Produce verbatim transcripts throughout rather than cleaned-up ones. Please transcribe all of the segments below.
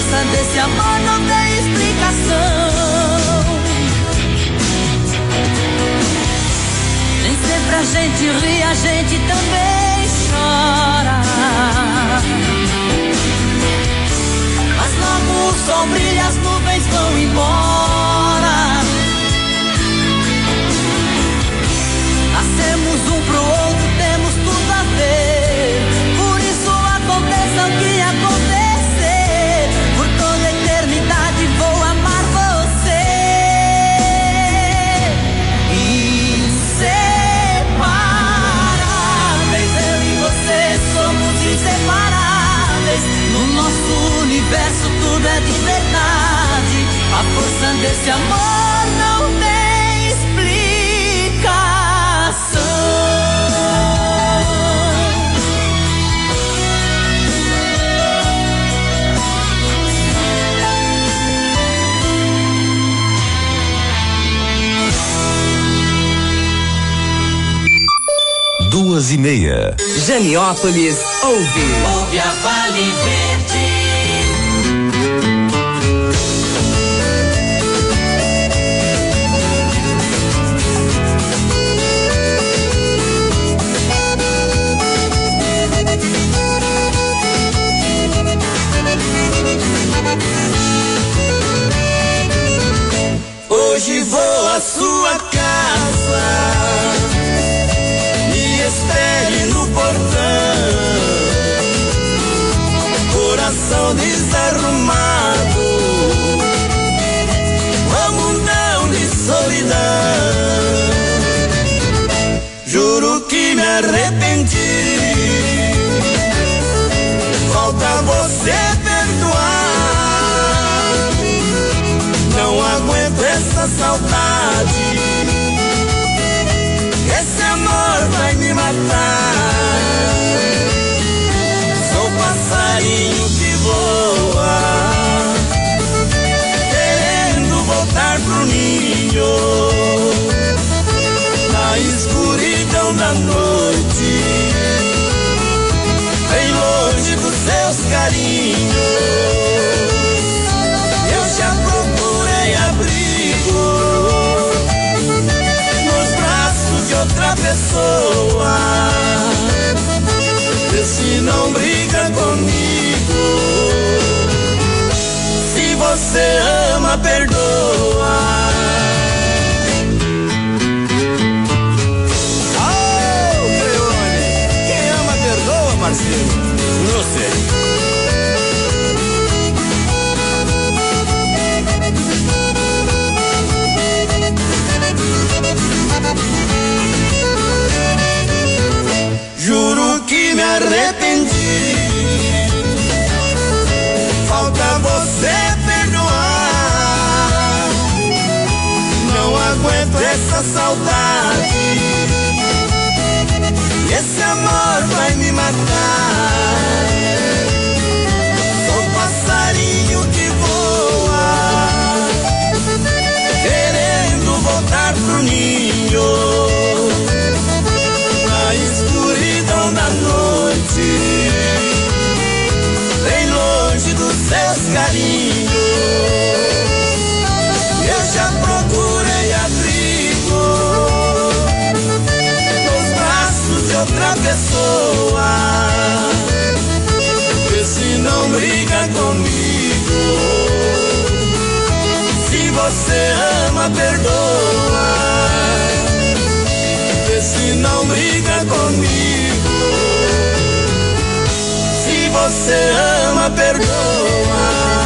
força desse amor não tem explicação. Nem sempre a gente ri, a gente também chora. Mas logo o sol brilha, as nuvens vão embora. Nascemos um pro outro, temos tudo a ver. Por isso aconteça o que acontecer, por toda a eternidade vou amar você. Inseparáveis, eu e você somos inseparáveis. No nosso universo tudo é de verdade. A força desse amor não tem explicação. Duas e meia. Janiópolis ouve. Ouve a Vale Verde. Hoje vou à sua casa, me espere no portão. Coração desarrumado, como não de solidão. Juro que me arrependi, falta você perdoar. Não aguento essa saudade, esse amor vai me matar. Sou passarinho que voa, querendo voltar pro ninho. Na escuridão da noite, bem longe dos seus carinhos. Eu já procurei abrigo nos braços de outra pessoa. Vê se não briga comigo. Se você ama, perdoa. Oh, Creone, quem ama, perdoa, parceiro. Não sei. Juro que me arrependi, falta você perdoar. Não aguento essa saudade, esse amor vai me matar. Sou passarinho que voa, querendo voltar pro ninho. Na escuridão da noite, bem longe dos seus carinhos. Eu já procurei abrigo nos braços de outra pessoa. Vê se não briga comigo. Se você ama, perdoa. Se não briga comigo, se você ama, perdoa.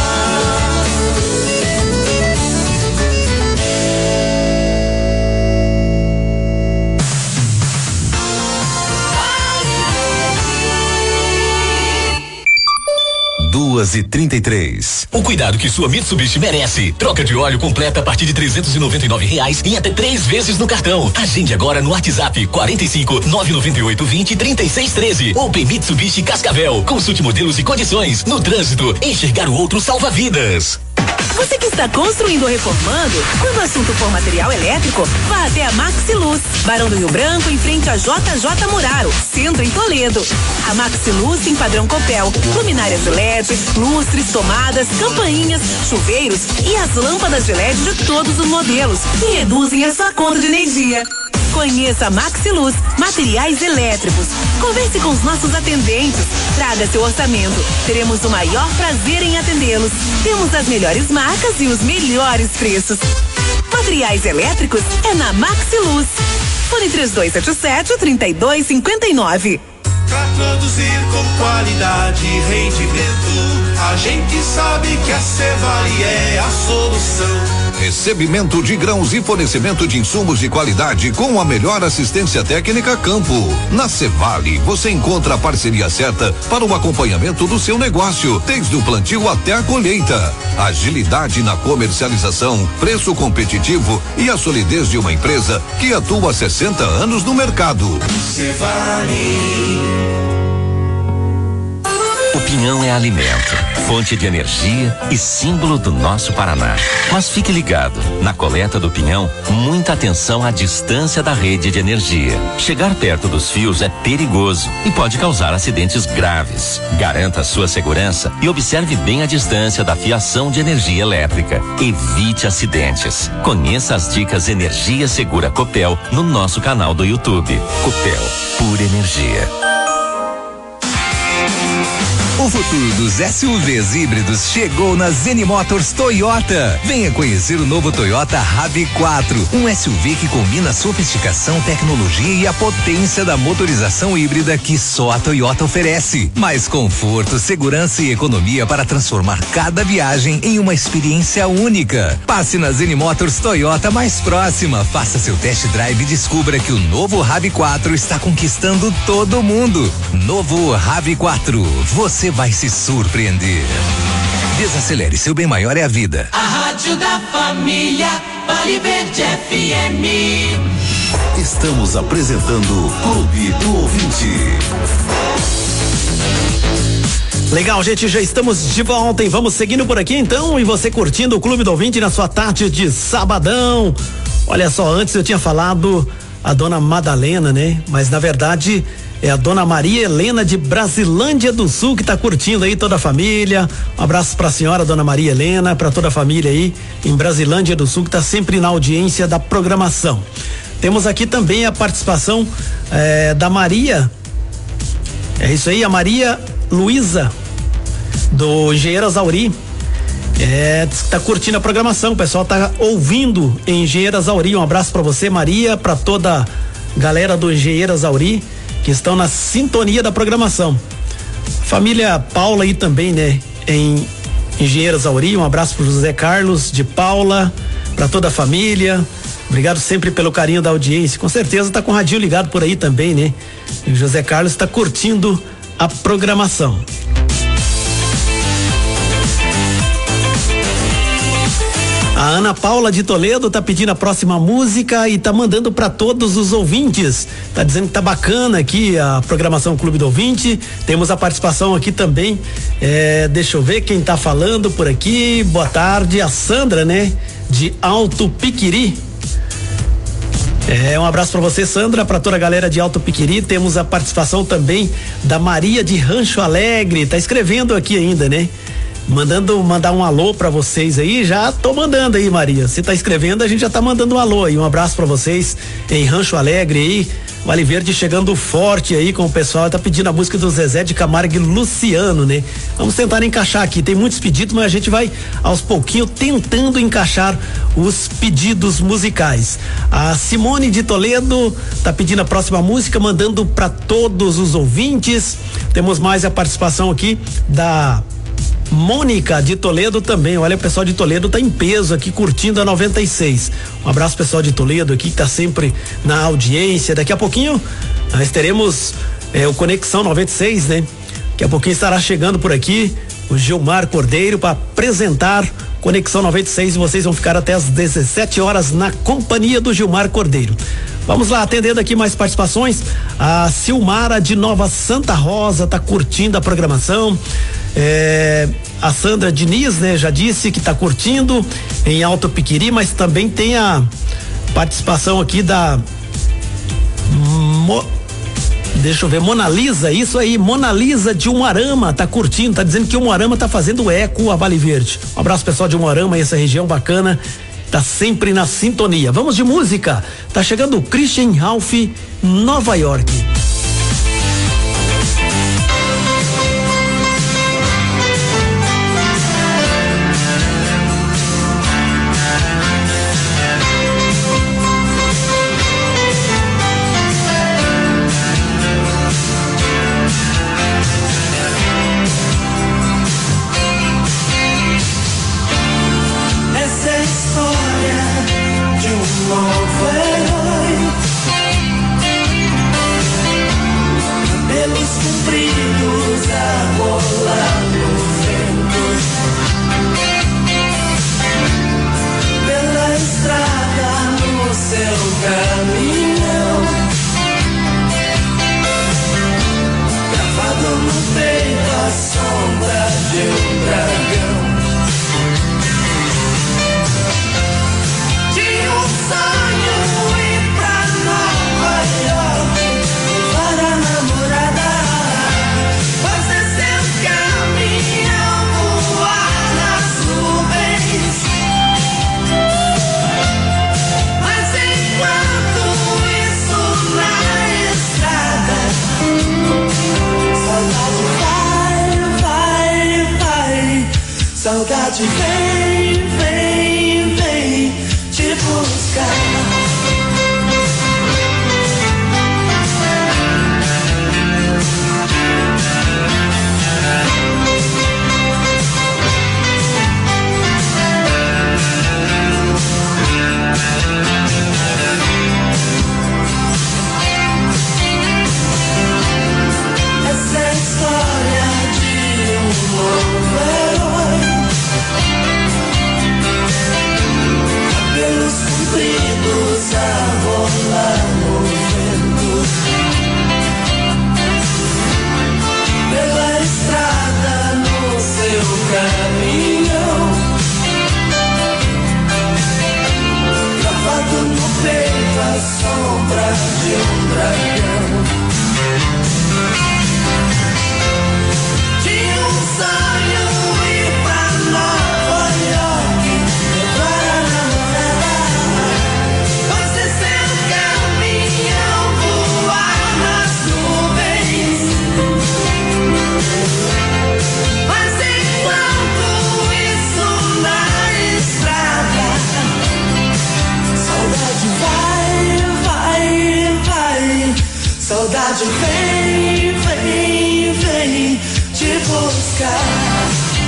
Duas e trinta e três. O cuidado que sua Mitsubishi merece. Troca de óleo completa a partir de trezentos e noventa e nove reais em até três vezes no cartão. Agende agora no WhatsApp quarenta e cinco, nove nove oito, vinte, trinta e seis treze. Open Mitsubishi Cascavel. Consulte modelos e condições. No trânsito, enxergar o outro salva vidas. Você que está construindo ou reformando, quando o assunto for material elétrico, vá até a Maxiluz, Barão do Rio Branco, em frente a J J Muraro, centro em Toledo. A Maxiluz tem padrão Copel, luminárias de L E D, lustres, tomadas, campainhas, chuveiros e as lâmpadas de L E D de todos os modelos, que reduzem a sua conta de energia. Conheça a Maxiluz, materiais elétricos. Converse com os nossos atendentes. Traga seu orçamento. Teremos o maior prazer em atendê-los. Temos as melhores marcas e os melhores preços. Materiais elétricos é na Maxiluz. Fone três dois sete sete, três dois cinco nove. Pra produzir com qualidade e rendimento, a gente sabe que a Cevale é a solução. Recebimento de grãos e fornecimento de insumos de qualidade com a melhor assistência técnica campo. Na Cevale, você encontra a parceria certa para o acompanhamento do seu negócio, desde o plantio até a colheita. Agilidade na comercialização, preço competitivo e a solidez de uma empresa que atua há sessenta anos no mercado. Cevale. O pinhão é alimento, fonte de energia e símbolo do nosso Paraná. Mas fique ligado, na coleta do pinhão, muita atenção à distância da rede de energia. Chegar perto dos fios é perigoso e pode causar acidentes graves. Garanta sua segurança e observe bem a distância da fiação de energia elétrica. Evite acidentes. Conheça as dicas Energia Segura Copel no nosso canal do YouTube. Copel, pura energia. O futuro dos S U Vs híbridos chegou na Zenimotors Toyota. Venha conhecer o novo Toyota RAV quatro, um S U V que combina sofisticação, tecnologia e a potência da motorização híbrida que só a Toyota oferece. Mais conforto, segurança e economia para transformar cada viagem em uma experiência única. Passe na Zenimotors Toyota mais próxima, faça seu test drive e descubra que o novo RAV quatro está conquistando todo mundo. Novo RAV quatro, você vai se surpreender. Desacelere, seu bem maior é a vida. A rádio da família, Vale Verde F M. Estamos apresentando Clube do Ouvinte. Legal, gente, já estamos de volta e vamos seguindo por aqui então, e você curtindo o Clube do Ouvinte na sua tarde de sabadão. Olha só, antes eu tinha falado a dona Madalena, né? Mas na verdade é a dona Maria Helena de Brasilândia do Sul que tá curtindo aí, toda a família. Um abraço pra senhora, dona Maria Helena, pra toda a família aí em Brasilândia do Sul que tá sempre na audiência da programação. Temos aqui também a participação eh, da Maria, é isso aí, a Maria Luísa do Engenheiro Azauri. É, tá curtindo a programação, o pessoal tá ouvindo em Engenheiro Azauri. Um abraço pra você, Maria, pra toda a galera do Engenheiro Azauri que estão na sintonia da programação. Família Paula aí também, né? Em Engenheiro Azauri, um abraço pro José Carlos de Paula, pra toda a família. Obrigado sempre pelo carinho da audiência. Com certeza tá com o radinho ligado por aí também, né? E o José Carlos tá curtindo a programação. A Ana Paula de Toledo tá pedindo a próxima música e tá mandando para todos os ouvintes. Tá dizendo que tá bacana aqui a programação Clube do Ouvinte. Temos a participação aqui também. É, deixa eu ver quem tá falando por aqui. Boa tarde, a Sandra, né? De Alto Piquiri. É, um abraço para você, Sandra, para toda a galera de Alto Piquiri. Temos a participação também da Maria de Rancho Alegre. Tá escrevendo aqui ainda, né? Mandando, mandar um alô pra vocês aí, já tô mandando aí, Maria. Se tá escrevendo, a gente já tá mandando um alô aí. Um abraço pra vocês em Rancho Alegre aí, Vale Verde chegando forte aí com o pessoal. Tá pedindo a música do Zezé de Camargo e Luciano, né? Vamos tentar encaixar aqui. Tem muitos pedidos, mas a gente vai aos pouquinhos tentando encaixar os pedidos musicais. A Simone de Toledo tá pedindo a próxima música, mandando pra todos os ouvintes. Temos mais a participação aqui da Mônica de Toledo também. Olha, o pessoal de Toledo tá em peso aqui curtindo a noventa e seis. Um abraço pessoal de Toledo aqui que tá sempre na audiência. Daqui a pouquinho nós teremos é, o Conexão noventa e seis, né? Daqui a pouquinho estará chegando por aqui o Gilmar Cordeiro para apresentar Conexão noventa e seis e vocês vão ficar até às dezessete horas na companhia do Gilmar Cordeiro. Vamos lá, atendendo aqui mais participações. A Silmara de Nova Santa Rosa tá curtindo a programação. É, a Sandra Diniz, né, já disse que tá curtindo em Alto Piquiri, mas também tem a participação aqui da Mo, deixa eu ver, Mona Lisa, isso aí, Mona Lisa de Umuarama, tá curtindo, tá dizendo que Umuarama tá fazendo eco a Vale Verde. Um abraço pessoal de Umuarama, essa região bacana, tá sempre na sintonia. Vamos de música, tá chegando o Christian Ralph, Nova York. Saudade vem, vem, vem te buscar. Essa é a história de um novo herói. Cabelos compridos a rolar no vento, pela estrada no seu caminhão, gravado no peito a sombra de um dragão. Tinha um sonho ir pra Nova York, levar a namorada, fazer seu caminhão, voar nas nuvens. Mas enquanto isso na estrada, saudade vai, vai, vai. Saudade vem, vem, vem te buscar.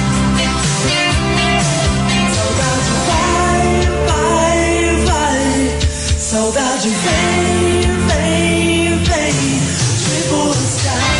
Saudade vai, vai, vai. Saudade vem, vem, vem te buscar.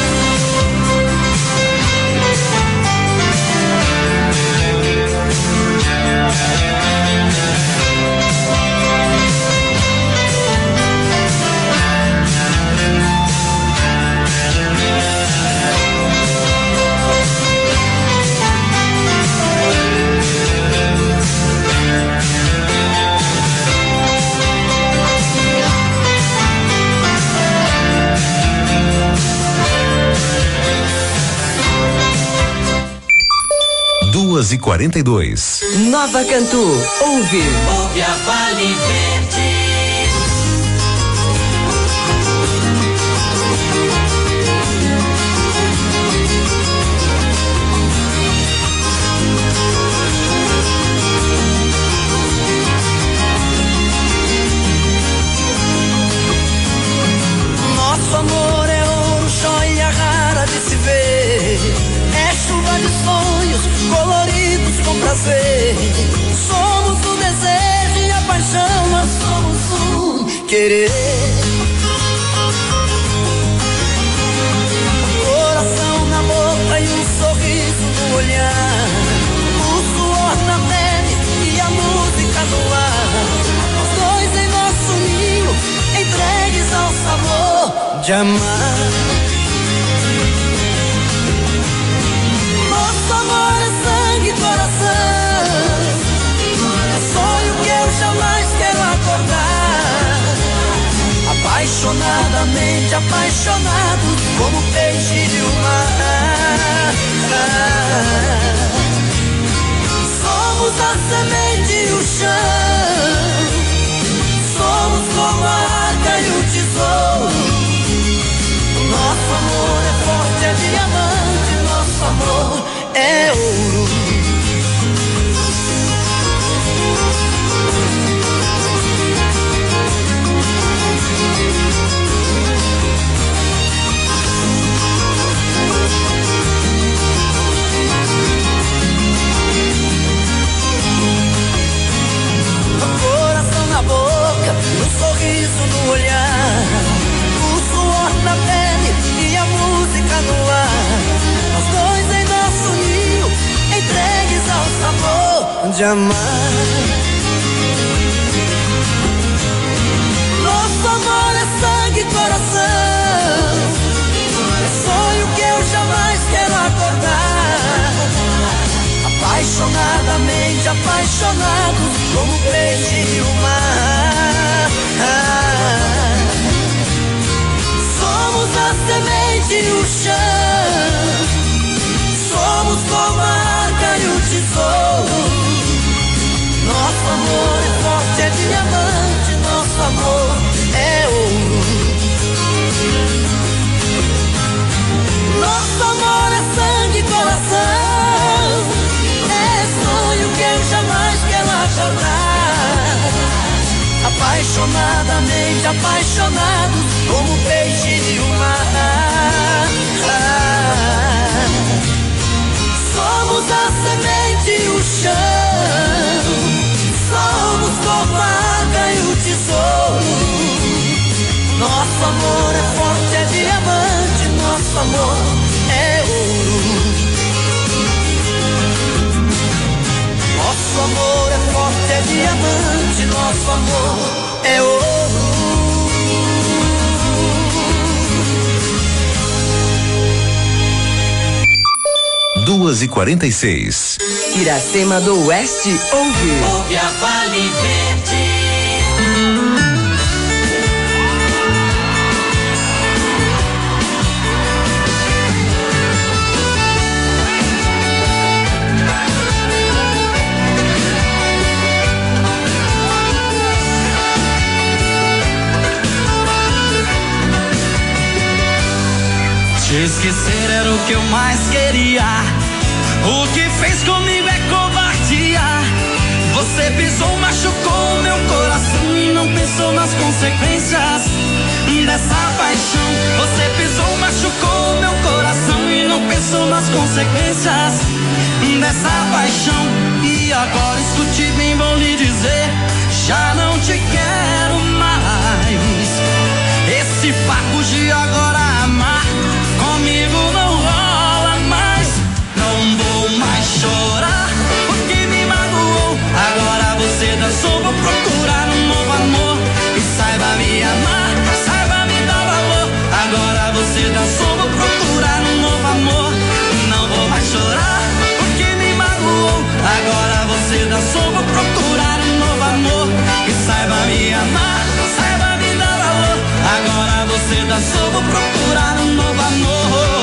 Duas e quarenta e dois. Nova Cantu, ouve. Ouve a Vale Verde. Nosso amor é ouro, joia rara de se ver. É chuva de sonhos coloridos com prazer. Somos o desejo e a paixão, nós somos um querer. Coração na boca e um sorriso no olhar, o suor na pele e a música no ar. Os dois em nosso ninho, entregues ao sabor de amar. Nosso amor é sangue amor é ouro. Coração na boca, um sorriso no olhar, o suor na pele e a música no ar. Nós dois em nosso ninho, entregues ao sabor de amar. Nosso amor é sangue e coração, é sonho que eu jamais quero acordar. Apaixonadamente apaixonados, como peixe e o mar. Somos a semente e o chão, somos como a arca e o tesouro. Nosso amor é forte, é diamante, nosso amor é ouro. Nosso amor é sangue e coração, é sonho que eu jamais quero acordar. Apaixonadamente apaixonados, como peixe e o mar. Somos a semente e o chão, somos como a água e o tesouro. Nosso amor é forte, é diamante, nosso amor é ouro. Nosso amor é forte, é diamante, nosso amor é ouro. Duas e quarenta e seis. Iracema do Oeste ouve. Ouve a Vale Verde. Te esquecer era o que eu mais queria. O que fez comigo é covardia. Você pisou, machucou meu coração e não pensou nas consequências dessa paixão. Você pisou, machucou meu coração e não pensou nas consequências dessa paixão. E agora escute bem, vou lhe dizer, já não te quero mais. Esse papo de agora amar comigo não rola mais. Não vou mais chorar porque me magoou. Agora você dançou, vou procurar um novo amor. E saiba me amar, saiba me dar valor. Agora você dançou, vou procurar um novo amor. Não vou mais chorar porque me magoou. Agora você dançou, vou procurar um novo amor. E saiba me amar, saiba me dar valor. Agora você dançou, vou procurar um novo amor.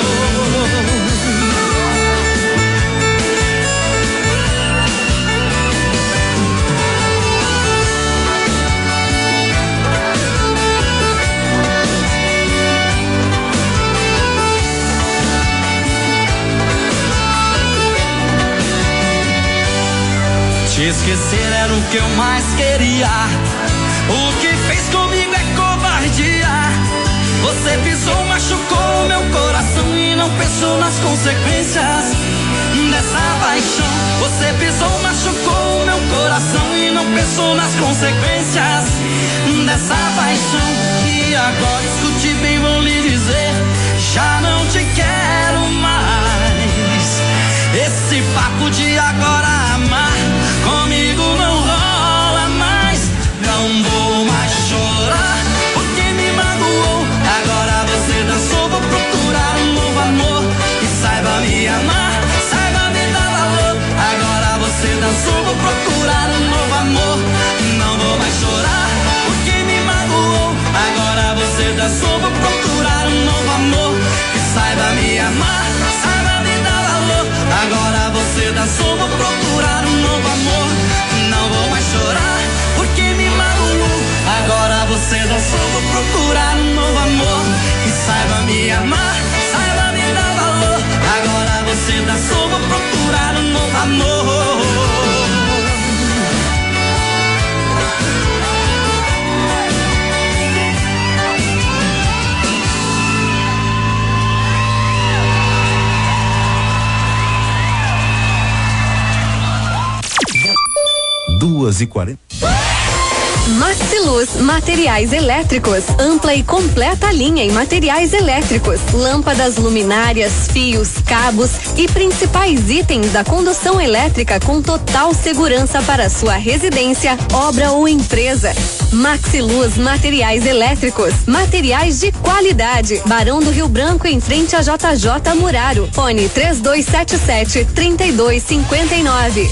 Te esquecer era o que eu mais queria. O que fez comigo é covardia. Você pisou, machucou meu coração e não pensou nas consequências dessa paixão. Você pisou, machucou meu coração e não pensou nas consequências dessa paixão. E agora escute bem, vou lhe dizer, já não te quero mais. Esse papo de agora amar comigo não rola mais. Não vou mais chorar porque me magoou. Agora você dançou, vou procurar um novo amor. E saiba me amar, saiba me dar valor. Agora você dançou, vou procurar um novo amor. Não vou mais chorar porque me magoou. Agora você dançou, vou procurar um novo duas e quarenta. Maxiluz Materiais Elétricos, ampla e completa linha em materiais elétricos, lâmpadas, luminárias, fios, cabos e principais itens da condução elétrica com total segurança para sua residência, obra ou empresa. Maxiluz Materiais Elétricos, materiais de qualidade. Barão do Rio Branco, em frente a J J Muraro. Fone três dois sete sete, três dois cinco nove.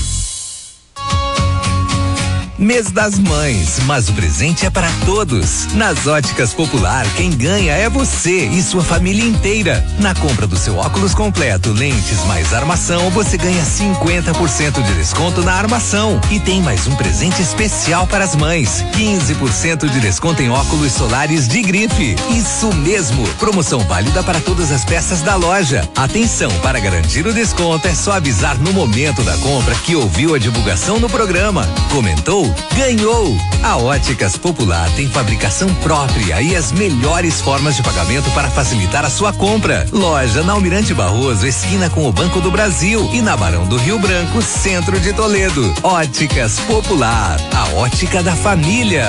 Mês das Mães, mas o presente é para todos. Nas Óticas Popular, quem ganha é você e sua família inteira. Na compra do seu óculos completo, lentes mais armação, você ganha cinquenta por cento de desconto na armação. E tem mais um presente especial para as mães: quinze por cento de desconto em óculos solares de grife. Isso mesmo, promoção válida para todas as peças da loja. Atenção, para garantir o desconto é só avisar no momento da compra que ouviu a divulgação no programa. Comentou? Ganhou! A Óticas Popular tem fabricação própria e as melhores formas de pagamento para facilitar a sua compra. Loja na Almirante Barroso, esquina com o Banco do Brasil, e na Barão do Rio Branco, centro de Toledo. Óticas Popular, a ótica da família.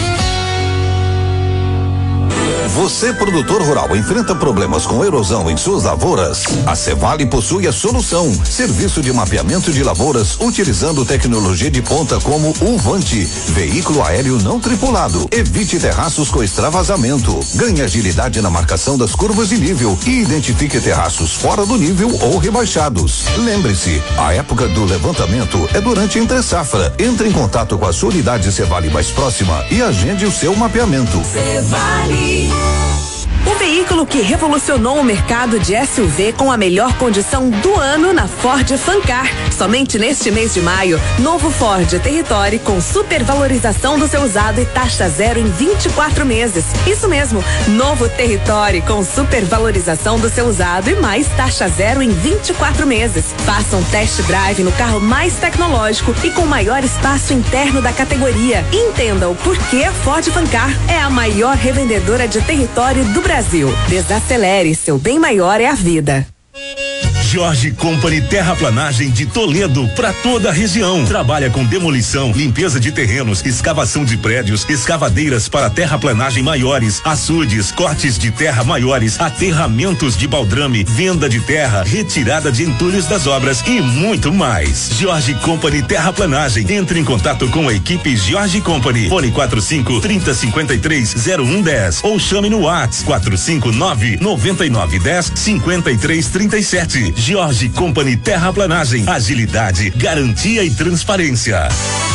Você, produtor rural, enfrenta problemas com erosão em suas lavouras? A Cevale possui a solução. Serviço de mapeamento de lavouras utilizando tecnologia de ponta como o Vante, veículo aéreo não tripulado. Evite terraços com extravasamento. Ganhe agilidade na marcação das curvas de nível e identifique terraços fora do nível ou rebaixados. Lembre-se, a época do levantamento é durante a entre safra. Entre em contato com a sua unidade Cevale mais próxima e agende o seu mapeamento. Cevale. O veículo que revolucionou o mercado de S U V com a melhor condição do ano na Ford Fancar. Somente neste mês de maio, novo Ford Territory com supervalorização do seu usado e taxa zero em vinte e quatro meses. Isso mesmo, novo Territory com supervalorização do seu usado e mais taxa zero em vinte e quatro meses. Faça um test drive no carro mais tecnológico e com maior espaço interno da categoria. Entenda o porquê a Ford Fancar é a maior revendedora de Territory do Brasil. Brasil. Desacelere, seu bem maior é a vida. Jorge Company Terraplanagem de Toledo para toda a região. Trabalha com demolição, limpeza de terrenos, escavação de prédios, escavadeiras para terraplanagem maiores, açudes, cortes de terra maiores, aterramentos de baldrame, venda de terra, retirada de entulhos das obras e muito mais. Jorge Company Terraplanagem. Entre em contato com a equipe Jorge Company. Fone quatro cinco, trinta, cinquenta e três, zero um dez ou chame no WhatsApp quatro cinco nove, noventa e nove, dez, cinquenta e três, trinta e sete. Jorge Company Terraplanagem, agilidade, garantia e transparência.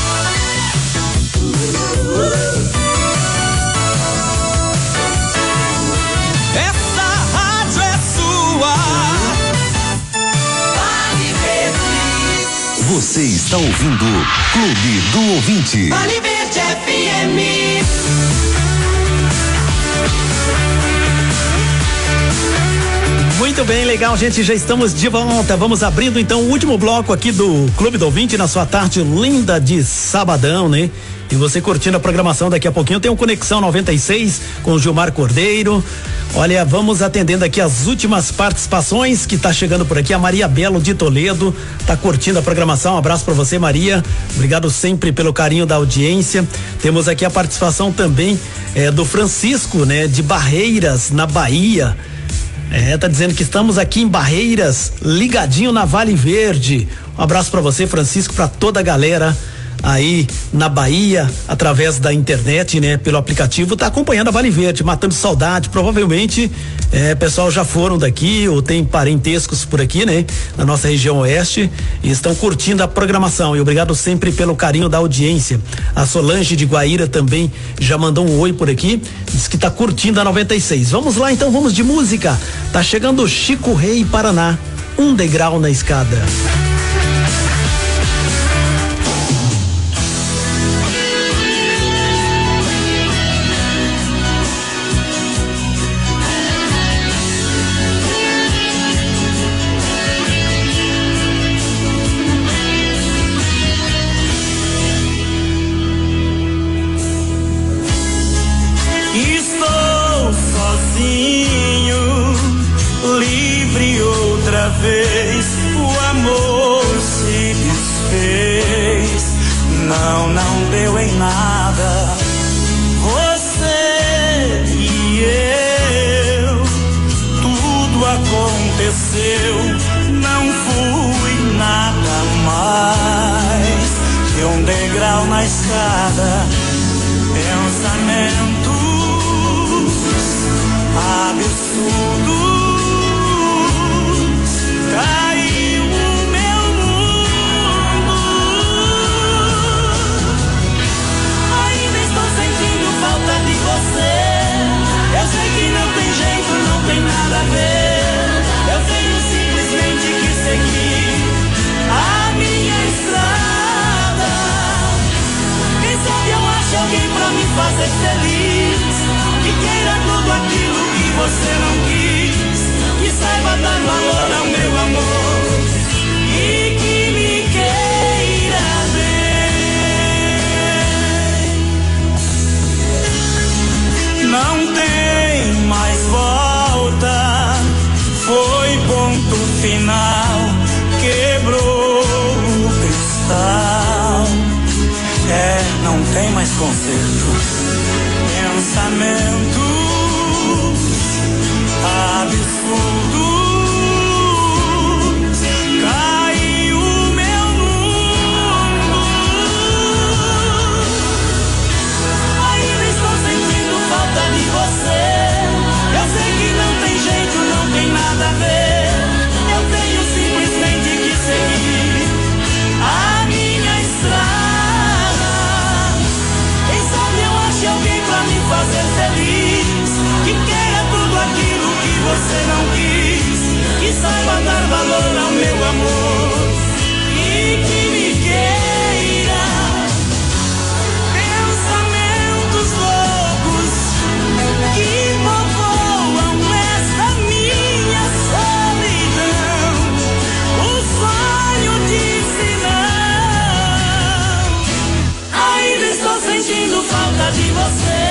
Essa rádio é sua. Vale Verde. Você está ouvindo Clube do Ouvinte. Vale Verde F M. Muito bem, legal, gente, já estamos de volta. Vamos abrindo então o último bloco aqui do Clube do Ouvinte na sua tarde linda de sabadão, né? E você curtindo a programação, daqui a pouquinho tem um Conexão noventa e seis com o Gilmar Cordeiro. Olha, vamos atendendo aqui as últimas participações que tá chegando por aqui. A Maria Belo de Toledo tá curtindo a programação. Um abraço para você, Maria. Obrigado sempre pelo carinho da audiência. Temos aqui a participação também é, do Francisco, né? De Barreiras, na Bahia. É, tá dizendo que estamos aqui em Barreiras, ligadinho na Vale Verde. Um abraço para você, Francisco, para toda a galera aí na Bahia, através da internet, né? Pelo aplicativo, tá acompanhando a Vale Verde, matando saudade. Provavelmente, é, pessoal já foram daqui ou tem parentescos por aqui, né? Na nossa região oeste e estão curtindo a programação. E obrigado sempre pelo carinho da audiência. A Solange de Guaíra também já mandou um oi por aqui, diz que tá curtindo a noventa e seis. Vamos lá então, vamos de música. Tá chegando o Chico Rei Paraná, um degrau na escada. Vez o amor se desfez Não, não deu em nada. Você e eu, tudo aconteceu. Não fui nada mais que um degrau na escada. Pensamentos absurdos. Caiu o meu mundo. Ainda estou sentindo falta de você. Eu sei que não tem jeito, não tem nada a ver. Eu tenho simplesmente que seguir a minha estrada. Quem sabe eu acho alguém pra me fazer feliz, que queira tudo aquilo que você não quis, que saiba dar valor ao meu amor e que me queira bem. Não tem mais volta, foi ponto final, quebrou o cristal. É, não tem mais conserto. Pensamentos absurdos. Caiu o meu mundo. Ainda estou sentindo falta de você. Eu sei que não tem jeito, não tem nada a ver. Eu tenho simplesmente que seguir a minha estrada. Quem sabe eu ache alguém pra me fazer feliz, que queira tudo aquilo que você não quis, que saiba dar valor ao meu amor e que me queira. Pensamentos loucos que povoam esta minha solidão. O sonho disse não. Ainda estou sentindo falta de você.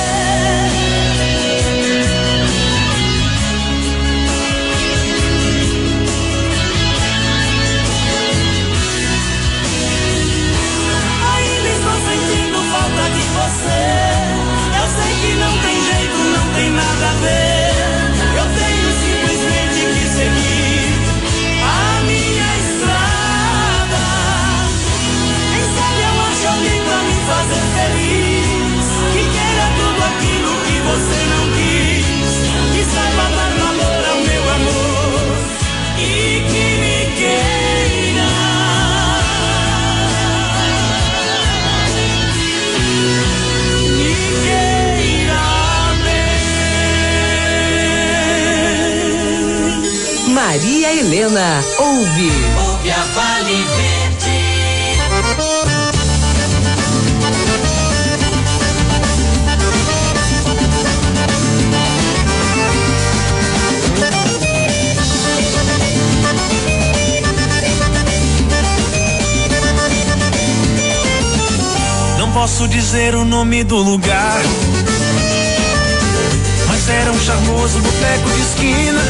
Eu sei que não tem jeito, não tem nada a ver. Eu tenho simplesmente que seguir a minha estrada. Quem sabe eu acho alguém pra me fazer feliz, que queira tudo aquilo que você não quis, que saiba dar valor ao meu amor e que me queira. Maria Helena, ouve. Ouve a Vale Verde. Não posso dizer o nome do lugar, mas era um charmoso boteco de esquina.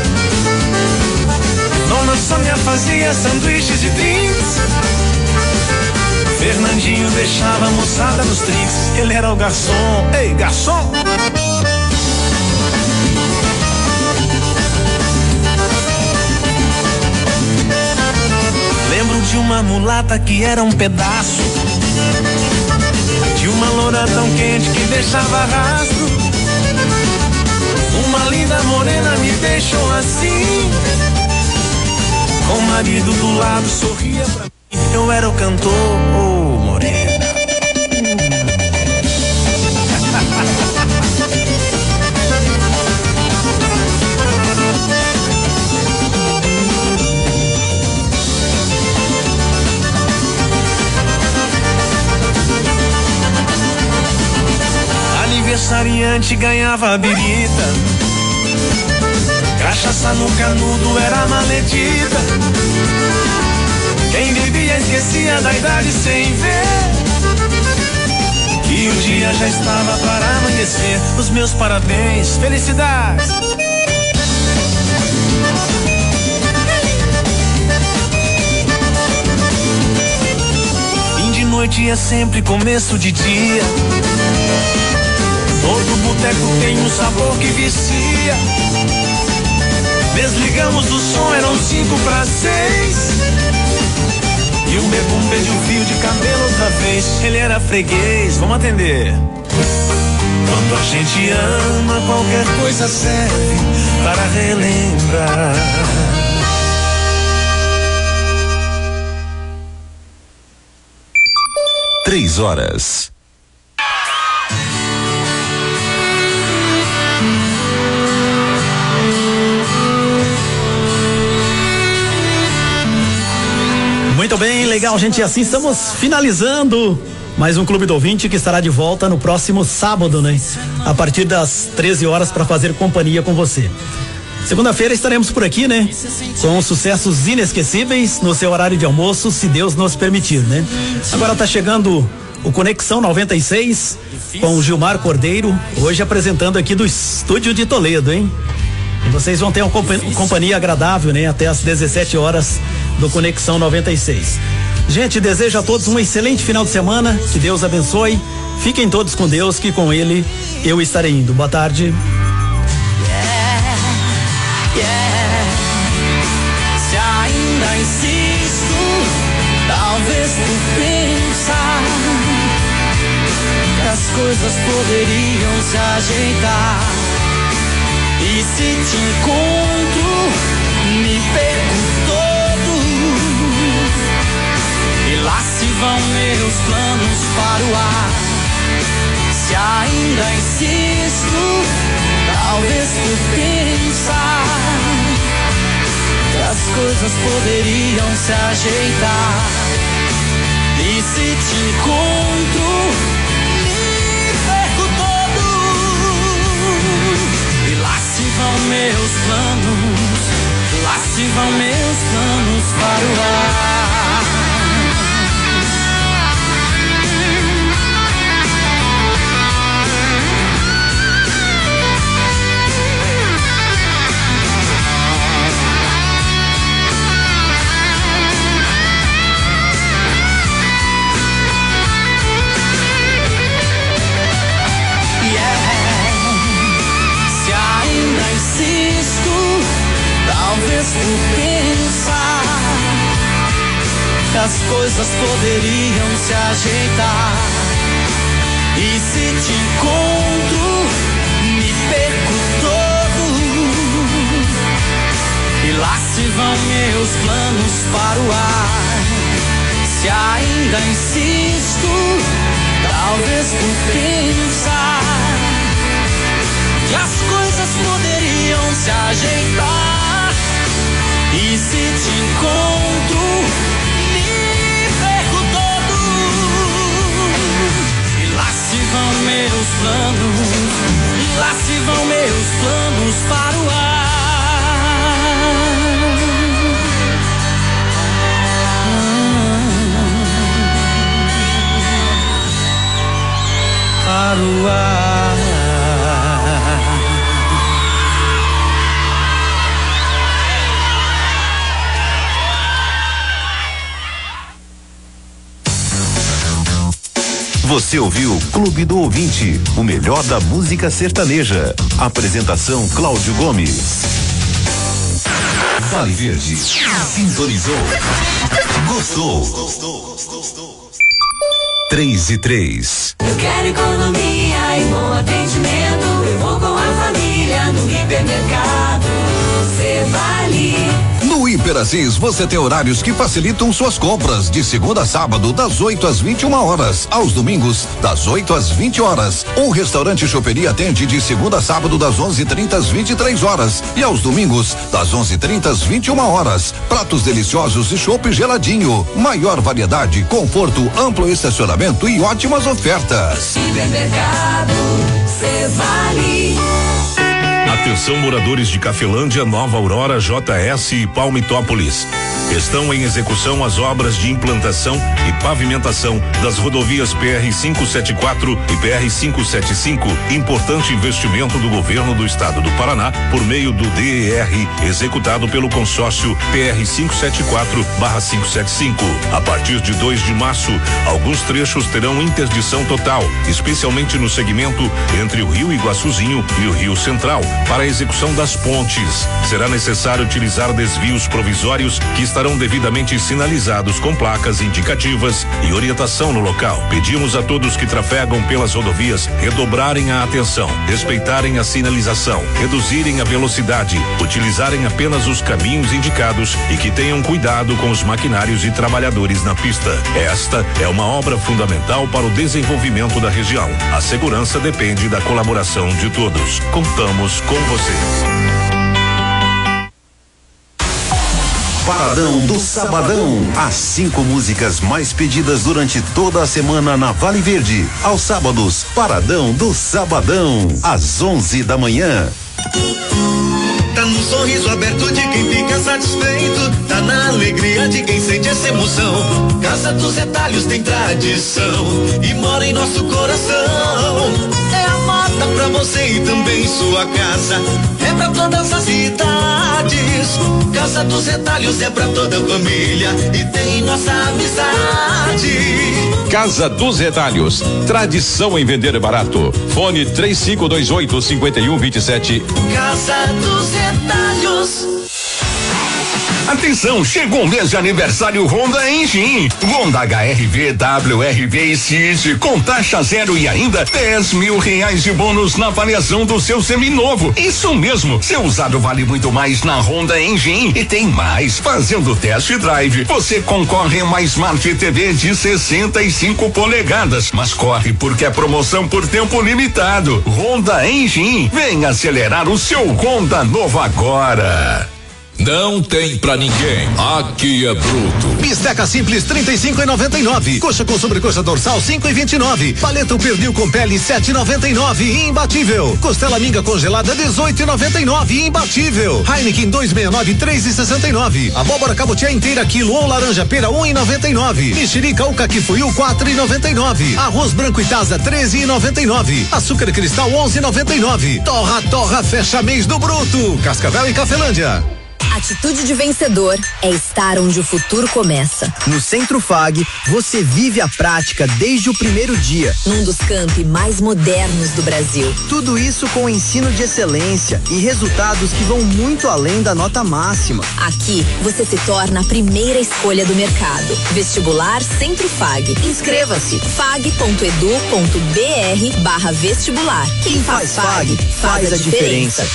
Dona Sônia fazia sanduíches e drinks. Fernandinho deixava a moçada nos trinks. Ele era o garçom. Ei, garçom! Lembro de uma mulata que era um pedaço, de uma loura tão quente que deixava rastro. Uma linda morena me deixou assim, com o marido do lado sorria pra mim. Eu era o cantor, oh morena. Aniversariante ganhava birita, cachaça no canudo era maledita. Quem bebia esquecia da idade sem ver, e o dia já estava para amanhecer. Os meus parabéns, felicidades. noite é sempre começo de dia. Todo boteco tem um sabor que vicia. Desligamos o som, eram cinco para seis. E o bebum pediu um fio de cabelo outra vez. Ele era freguês, vamos atender. Quando a gente ama, qualquer coisa serve para relembrar. Três horas. Muito bem, legal, gente. Assim estamos finalizando mais um Clube do Ouvinte, que estará de volta no próximo sábado, né? A partir das treze horas, para fazer companhia com você. Segunda-feira estaremos por aqui, né? Com sucessos inesquecíveis no seu horário de almoço, se Deus nos permitir, né? Agora tá chegando o Conexão noventa e seis com o Gilmar Cordeiro, hoje apresentando aqui do estúdio de Toledo, hein? E vocês vão ter uma companhia agradável, né? Até às dezessete horas do Conexão noventa e seis. Gente, desejo a todos um excelente final de semana, que Deus abençoe. Fiquem todos com Deus, que com Ele eu estarei indo. Boa tarde. Yeah, yeah. Se ainda insisto, talvez por pensar que as coisas poderiam se ajeitar. E se te encontro, me perco todo. E lá se vão meus planos para o ar. Se ainda insisto, talvez por pensar que as coisas poderiam se ajeitar. E se te encontro, me perco todo. E lá se vão meus planos, lá se vão meus planos para o ar. Talvez por pensar que as coisas poderiam se ajeitar. E se te encontro, me perco todo. E lá se vão meus planos para o ar. Se ainda insisto, talvez por pensar que as coisas poderiam se ajeitar. E se te encontro, me perco todo. E lá se vão meus planos, e lá se vão meus planos para o ar. Para o ar. Você ouviu Clube do Ouvinte, o melhor da música sertaneja. Apresentação Cláudio Gomes. Vale Verde. Sintonizou. Gostou. Três e três. Eu quero economia e bom atendimento. Eu vou com a família no hipermercado. Você vale. No Hiperassis você tem horários que facilitam suas compras, de segunda a sábado, das oito às vinte e uma horas, aos domingos, das oito às vinte horas. Um restaurante choperia atende de segunda a sábado, das onze e trinta às vinte e três horas, e aos domingos, das onze e trinta às vinte e uma horas. Pratos deliciosos e chopp geladinho. Maior variedade, conforto, amplo estacionamento e ótimas ofertas. Hipermercado, cê vale. Atenção, moradores de Cafelândia, Nova Aurora, J S e Palmitópolis. Estão em execução as obras de implantação e pavimentação das rodovias P R quinhentos e setenta e quatro e P R quinhentos e setenta e cinco, importante investimento do governo do estado do Paraná por meio do D E R, executado pelo consórcio P R quinhentos e setenta e quatro barra quinhentos e setenta e cinco. A partir de dois de março, alguns trechos terão interdição total, especialmente no segmento entre o Rio Iguaçuzinho e o Rio Central, para a execução das pontes. Será necessário utilizar desvios provisórios que estarão devidamente sinalizados com placas indicativas e orientação no local. Pedimos a todos que trafegam pelas rodovias redobrarem a atenção, respeitarem a sinalização, reduzirem a velocidade, utilizarem apenas os caminhos indicados e que tenham cuidado com os maquinários e trabalhadores na pista. Esta é uma obra fundamental para o desenvolvimento da região. A segurança depende da colaboração de todos. Contamos com você. Paradão do Sabadão. As cinco músicas mais pedidas durante toda a semana na Vale Verde. Aos sábados, Paradão do Sabadão. Às onze da manhã. Tá no sorriso aberto de quem fica satisfeito. Tá na alegria de quem sente essa emoção. Casa dos Retalhos tem tradição e mora em nosso coração. É a moda pra você e também sua casa. É pra todas as idades. Casa dos Retalhos é pra toda a família e tem nossa amizade. Casa dos Retalhos, tradição em vender barato. Fone três cinco dois oito, cinco um dois sete. Casa dos Retalhos. Atenção, chegou o mês de aniversário Honda Engine. Honda H R V, W R V e Ciz com taxa zero e ainda dez mil reais de bônus na avaliação do seu seminovo. Isso mesmo, seu usado vale muito mais na Honda Engine. E tem mais, fazendo test drive, você concorre a uma Smart T V de sessenta e cinco polegadas. Mas corre porque é promoção por tempo limitado. Honda Engine, vem acelerar o seu Honda novo agora. Não tem pra ninguém, aqui é bruto. Bisteca simples trinta e cinco e noventa e nove. Coxa com sobrecoxa dorsal cinco e vinte e nove. Paleta pernil com pele sete e noventa e nove. Imbatível. Costela minga congelada dezoito e noventa e nove. Imbatível. Heineken dois sessenta e nove três e sessenta e nove. Abóbora cabotiá inteira quilo ou laranja pera um e noventa e nove. Mexerica ou caquifuiu quatro e noventa e nove. Arroz branco e taza treze e noventa e nove. Açúcar cristal onze e noventa e nove. Torra torra fecha mês do bruto. Cascavel e Cafelândia. Atitude de vencedor é estar onde o futuro começa. No Centro Fag, você vive a prática desde o primeiro dia. Num dos campi mais modernos do Brasil. Tudo isso com ensino de excelência e resultados que vão muito além da nota máxima. Aqui, você se torna a primeira escolha do mercado. Vestibular Centro Fag. Inscreva-se. fag ponto edu ponto br barra vestibular. Quem faz Fag, faz a diferença.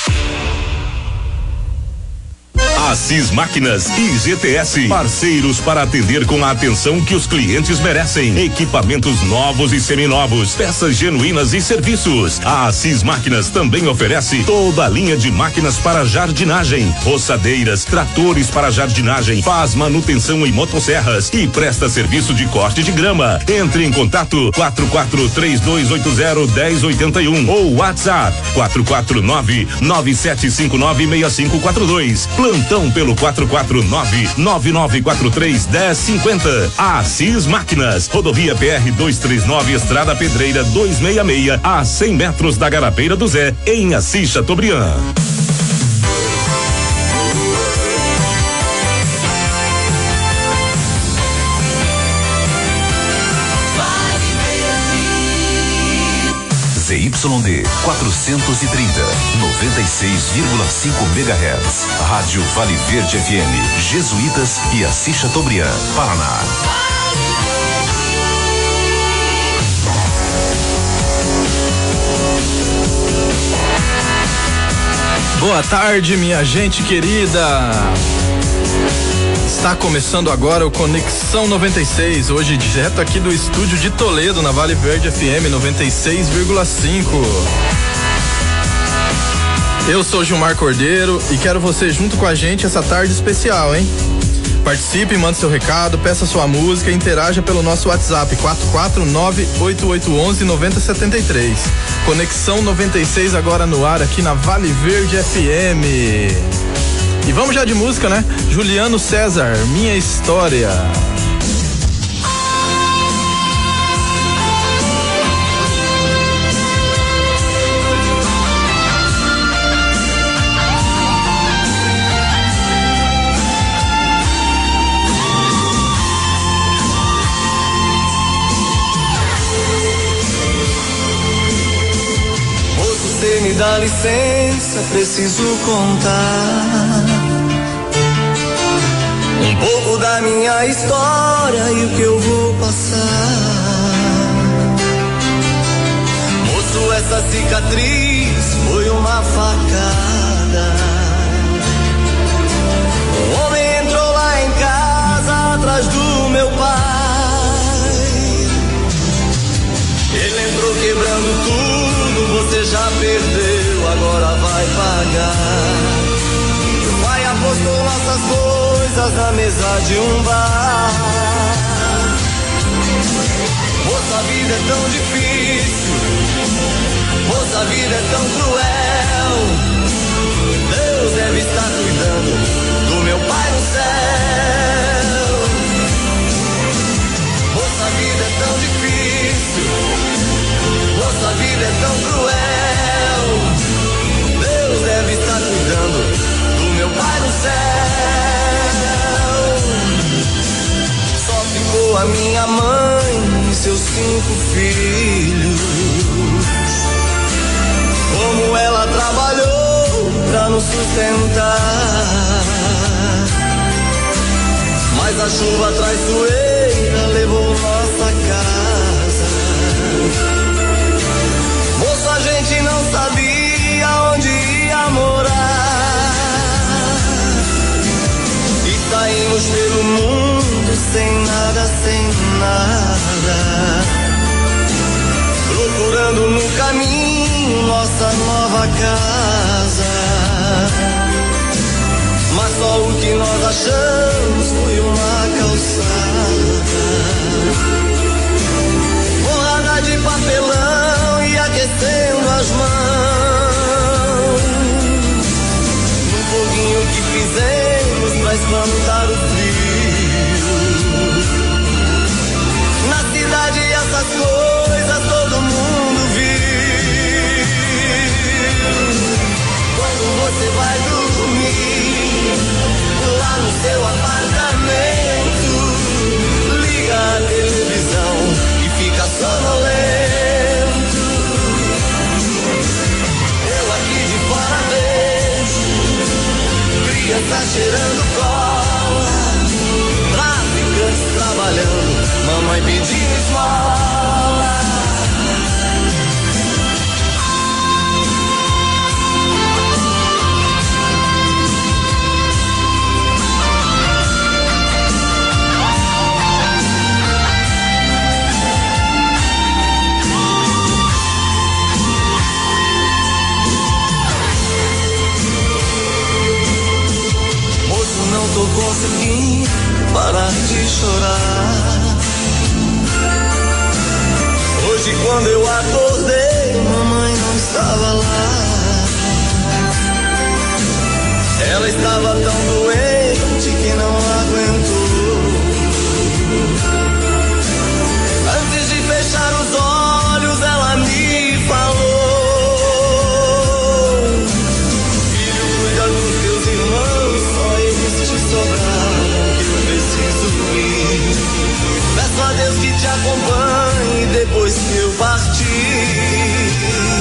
Assis Máquinas e G T S, parceiros para atender com a atenção que os clientes merecem. Equipamentos novos e seminovos, peças genuínas e serviços. A Assis Máquinas também oferece toda a linha de máquinas para jardinagem, roçadeiras, tratores para jardinagem, faz manutenção em motosserras e presta serviço de corte de grama. Entre em contato quatro quatro três dois oito zero um zero oito um ou WhatsApp quatro quatro nove nove sete cinco nove seis cinco quatro dois. Plantão pelo quatro quatro nove nove nove quatro três um zero cinco zero. Assis Máquinas, rodovia P R duzentos e trinta e nove, Estrada Pedreira duzentos e sessenta e seis, a cem metros da Garapeira do Zé, em Assis Chateaubriand. Z Y D quatrocentos e trinta, noventa e seis vírgula cinco megahertz. Rádio Vale Verde F M, Jesuítas e Assis Chateaubriand, Paraná. Boa tarde, minha gente querida. Está começando agora o Conexão noventa e seis, hoje direto aqui do estúdio de Toledo, na Vale Verde F M noventa e seis vírgula cinco. Eu sou Gilmar Cordeiro e quero você junto com a gente essa tarde especial, hein? Participe, mande seu recado, peça sua música e interaja pelo nosso WhatsApp quatro quatro nove oito oito um um nove zero sete três. Conexão noventa e seis agora no ar aqui na Vale Verde F M. E vamos já de música, né? Juliano César, Minha História. Você me dá licença, preciso contar um pouco da minha história e o que eu vou passar. Moço, essa cicatriz foi uma facada. Um homem entrou lá em casa atrás do meu pai. Ele entrou quebrando tudo, você já perdeu, agora vai pagar. O pai apostou nossas coisas na mesa de um bar. Moça, a vida é tão difícil, moça, a vida é tão cruel. Deus deve estar cuidando do meu pai no céu. Moça, a vida é tão difícil, moça, a vida é tão cruel. Deus deve estar cuidando do meu pai no céu. Só ficou a minha mãe e seus cinco filhos. Como ela trabalhou pra nos sustentar. Mas a chuva traiçoeira levou nossa casa. Moço, a gente não sabia onde ia morar. E saímos pelo mundo sem nada, sem nada. Procurando no caminho nossa nova casa. Mas só o que nós achamos foi uma calçada. Borrada de papelão e aquecendo as mãos. No foguinho que fizemos pra espantar o frio. Na cidade essas coisas todo mundo viu. Quando você vai dormir lá no seu apartamento, liga a televisão e fica sonolento. Eu aqui de fora vejo crianças cheirando cola, traficantes trabalhando, mamãe pedindo esmola. Não tô conseguindo parar de chorar. Hoje quando eu acordei, mamãe não estava lá. Ela estava tão doente que não aguentou. Antes de fechar os olhos, ela me falou: filho, cuida dos teus irmãos, só eles te sobraram, que eu preciso ir. Peço a Deus que te acompanhe depois que eu partir.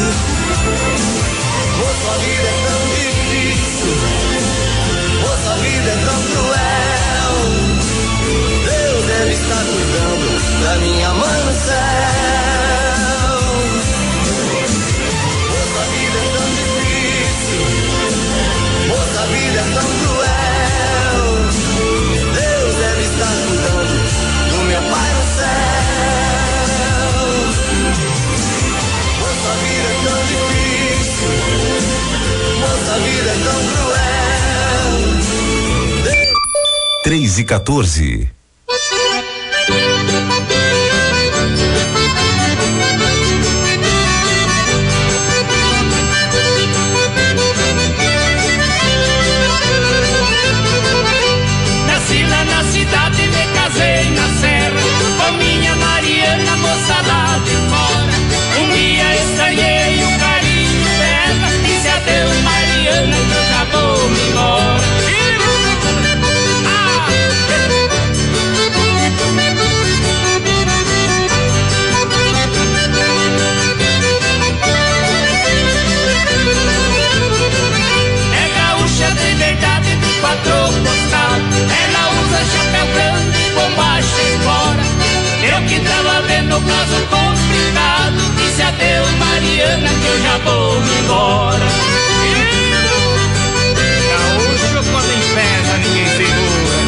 Moço, a vida é tão difícil, moço, a vida é tão cruel. Deus deve estar cuidando da minha mãe no céu. Moço, a vida é tão difícil, moço, a vida é tão cruel. Deus deve estar cuidando do meu pai no céu. Moço, a vida é tão difícil, moço, a vida é tão cruel. Deus... três e quatorze. caso complicado. Disse adeus, Mariana, que eu já vou me embora. Gaúcho, quando empeça, ninguém segura.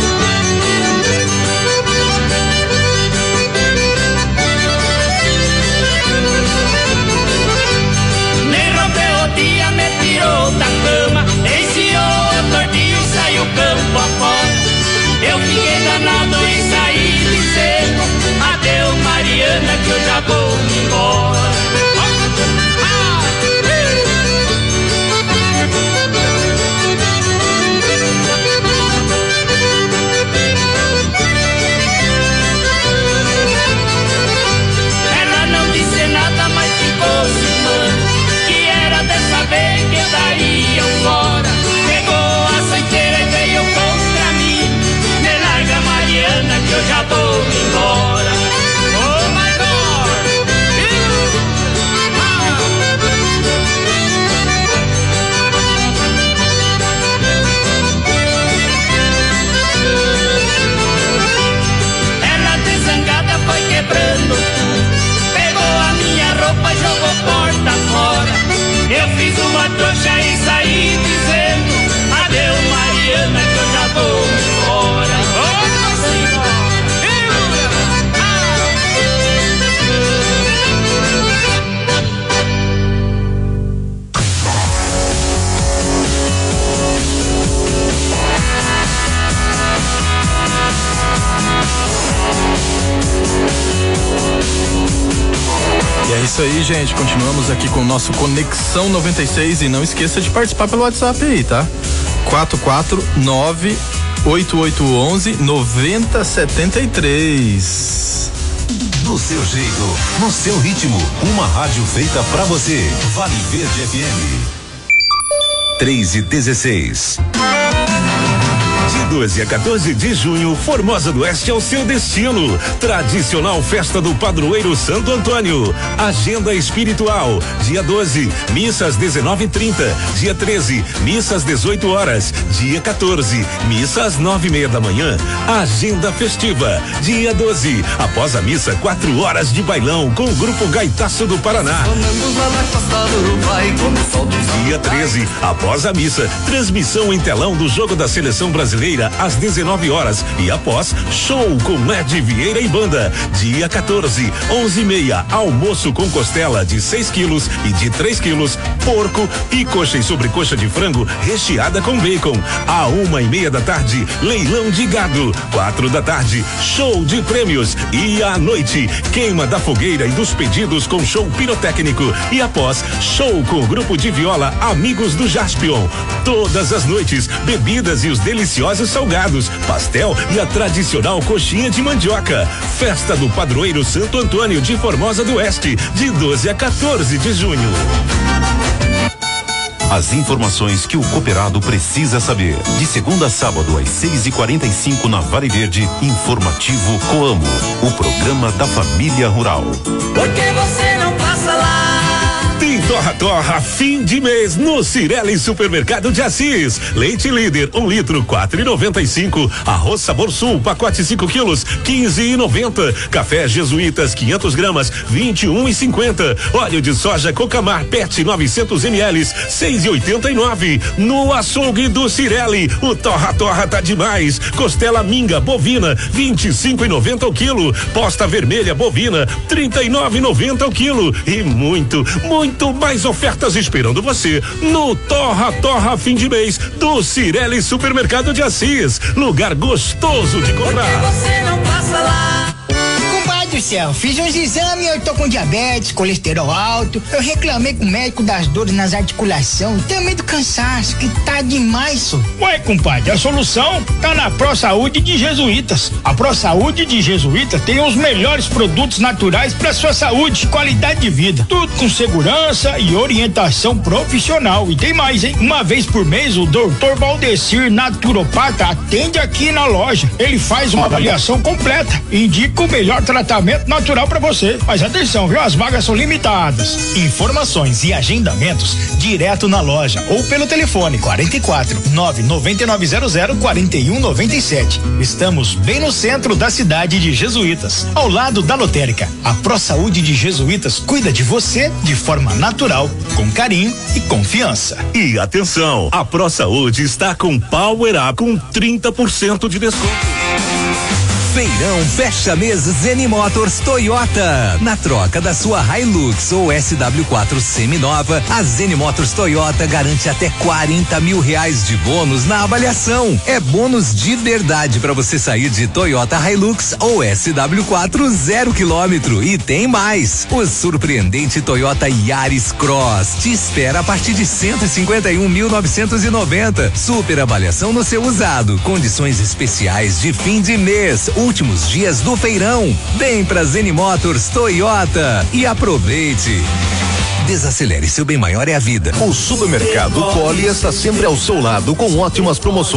Nem rompeu o dia, me tirou da cama, ensinou a tordinha e saiu campo afora. Eu fiquei danado e saí dizendo adeus, Mariana, que eu já vou me embora. Ela não disse nada, mas ficou cismando que era dessa vez que eu daria fora. Pegou a santeira e veio contra mim. Me larga, Mariana, que eu já vou me embora. Oh my God! Ela desangada foi quebrando tudo, pegou a minha roupa e jogou porta fora. Eu fiz uma trouxa e saí dizendo adeus, Mariana, que eu já vou me embora. Nossa Senhora! E é isso aí, gente. Continuamos aqui com o nosso Conexão noventa e seis e não esqueça de participar pelo WhatsApp aí, tá? quatro quatro nove oito oito um um nove zero sete três. Do seu jeito, no seu ritmo, uma rádio feita pra você. Vale Verde F M. três e dezesseis. De doze a quatorze de junho, Formosa do Oeste é o seu destino. Tradicional festa do padroeiro Santo Antônio. Agenda espiritual. Dia doze, missa às dezenove e trinta. Dia treze, missa às dezoito horas. Dia quatorze, missa às nove e meia da manhã. Agenda festiva. Dia doze, após a missa, quatro horas de bailão com o grupo Gaitaço do Paraná. Dia treze, após a missa, transmissão em telão do jogo da seleção brasileira às dezenove horas e após show com Ed Vieira e banda. Dia quatorze, onze e meia, almoço com costela de seis quilos e de três quilos, porco e coxa e sobrecoxa de frango recheada com bacon. À uma e meia da tarde, leilão de gado. Quatro da tarde, show de prêmios e à noite, queima da fogueira e dos pedidos com show pirotécnico e após show com o grupo de viola Amigos do Jaspion. Todas as noites, bebidas e os deliciosos salgados, pastel e a tradicional coxinha de mandioca. Festa do Padroeiro Santo Antônio de Formosa do Oeste, de doze a quatorze de junho. As informações que o cooperado precisa saber. De segunda a sábado, às seis e quarenta e cinco, na Vale Verde, Informativo Coamo, o programa da família rural. Por que você não passa lá? Tem Torra Torra fim de mês no Cirelli Supermercado de Assis. Leite Líder, um litro, quatro e noventa e cinco. Arroz Sabor Sul, pacote cinco quilos, quinze e noventa. Café Jesuítas, quinhentos gramas, vinte e um e cinquenta. Óleo de soja Cocamar Pet, novecentos mililitros, seis e oitenta e nove. No açougue do Cirelli, o Torra Torra tá demais. Costela minga bovina, vinte e cinco e noventa o quilo. Posta vermelha bovina, trinta e nove e noventa o quilo. E muito, muito Muito mais ofertas esperando você no Torra Torra fim de mês do Cirelli Supermercado de Assis. Lugar gostoso de comprar. Por que você não passa lá? Do céu, fiz uns exames, eu tô com diabetes, colesterol alto. Eu reclamei com o médico das dores nas articulações, também do cansaço, que tá demais, só. Ué, compadre, a solução tá na Pro Saúde de Jesuítas. A Pro Saúde de Jesuítas tem os melhores produtos naturais para sua saúde e qualidade de vida. Tudo com segurança e orientação profissional. E tem mais, hein? Uma vez por mês, o doutor Valdecir, naturopata, atende aqui na loja. Ele faz uma avaliação completa e indica o melhor tratamento tratamento natural pra você. Mas atenção, viu? As vagas são limitadas. Informações e agendamentos direto na loja ou pelo telefone quarenta e quatro, nove nove nove zero zero, quarenta e um noventa e sete. Estamos bem no centro da cidade de Jesuítas, ao lado da lotérica. A ProSaúde de Jesuítas cuida de você de forma natural, com carinho e confiança. E atenção, a ProSaúde está com Power Up com trinta por cento de desconto. Feirão fecha mês Zenimotors Toyota. Na troca da sua Hilux ou S W quatro seminova, a Zenimotors Toyota garante até quarenta mil reais de bônus na avaliação. É bônus de verdade para você sair de Toyota Hilux ou S W quatro zero quilômetro. E tem mais. O surpreendente Toyota Yaris Cross te espera a partir de cento e cinquenta e um mil novecentos e noventa. Super avaliação no seu usado. Condições especiais de fim de mês. Últimos dias do feirão. Vem pra Zenimotors Toyota e aproveite. Desacelere, seu bem maior é a vida. O supermercado Poli está sempre ao seu lado com ótimas promoções.